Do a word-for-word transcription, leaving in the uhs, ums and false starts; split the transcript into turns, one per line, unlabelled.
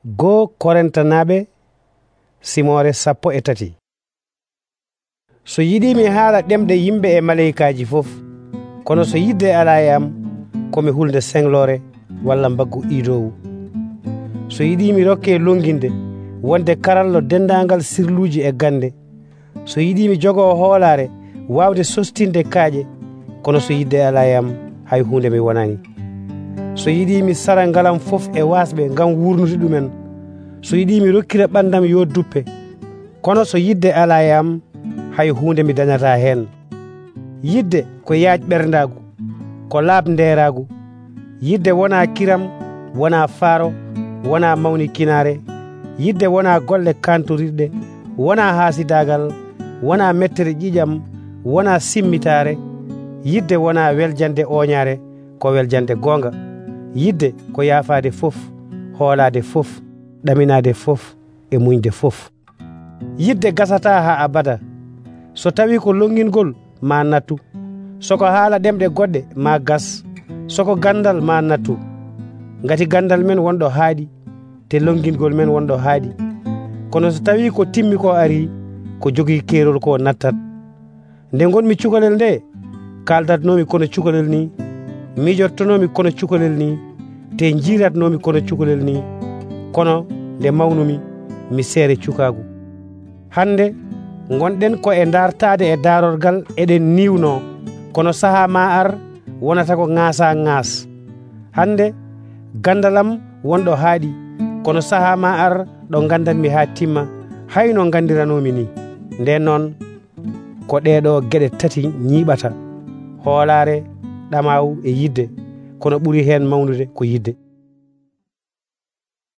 Go Korintanaɓe simore sappo e tati. So yiɗi mi haala ɗemɗe yimɓe e maleykaji fof, kono so yidde ala e am komi hulde senglore walla mbaggu idowu. So yiɗi mi rokke longinde wonde karallo dendagal sirluji e gande, so yiɗi mi jogo hoolare wawde sostinde kaaƴe, kono so yidde ala e am hay hunde mi wonani. So yiɗi mi sara ngalam fof e wasɓe ngam wurnude ɗumen, so yiɗi mi rokkira ɓandam yo duppe, kono so yidde ala e am hay hunde mi dañata hen. Yidde ko yaaj ɓerndagu, ko laab nderagu. Yidde wona kiram, wona faaro, wona mawni kinare. Yidde wona golle kantorirɗe, wona haasidagal, wona mettere ƴiƴam, wona simmitare. Yidde wona weljande oñare, ko weljande gonga. Yidde ko yaafade fof, hoolade fof, ɗaminade fof e muñde fof. Yidde gasata ha abada. So tawi ko longingol ma nattu, soko haala ɗemɗe goɗɗe ma gas, soko gandal ma nattu. Ngati gandal men wonɗo haaɗi, te longingol men wonɗo haaɗi. Kono so tawi ko timmi ko ari, ko jogii keerol ko nattat. Nde gonmi cukalel nde, kaldatnomi kono cukalel ni, mijortonomi kono cukalel ni, te jiratnomi kono cukalel ni, kono nde mawnumi mi seere cukagu. Hande gonɗen ko e dartade e darorgal eɗen niwno, kono saha ma ar wonata ko ŋaasa ŋaas. Hande gandalam wonɗo haaɗi, kono saha ma ar ɗo gandanmi ha timma, hayno gandiranomi ni. Nden noon ko ɗeɗo geɗe tati ñiɓata: hoolare, ɗamawu e yidde, kono ɓuri hen mawnude ko yidde.